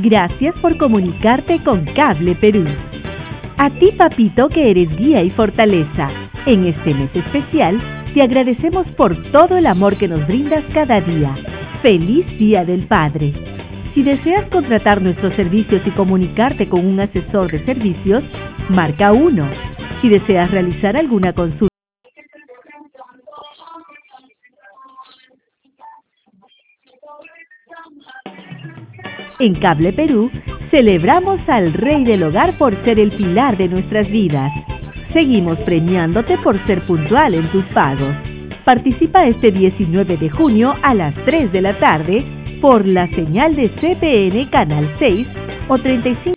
Gracias por comunicarte con Cable Perú. A ti, papito, que eres guía y fortaleza. En este mes especial, te agradecemos por todo el amor que nos brindas cada día. ¡Feliz Día del Padre! Si deseas contratar nuestros servicios y comunicarte con un asesor de servicios, marca 1. Si deseas realizar alguna consulta en Cable Perú, celebramos al Rey del Hogar por ser el pilar de nuestras vidas. Seguimos premiándote por ser puntual en tus pagos. Participa este 19 de junio a las 3 de la tarde por la señal de CPN Canal 6 o 35.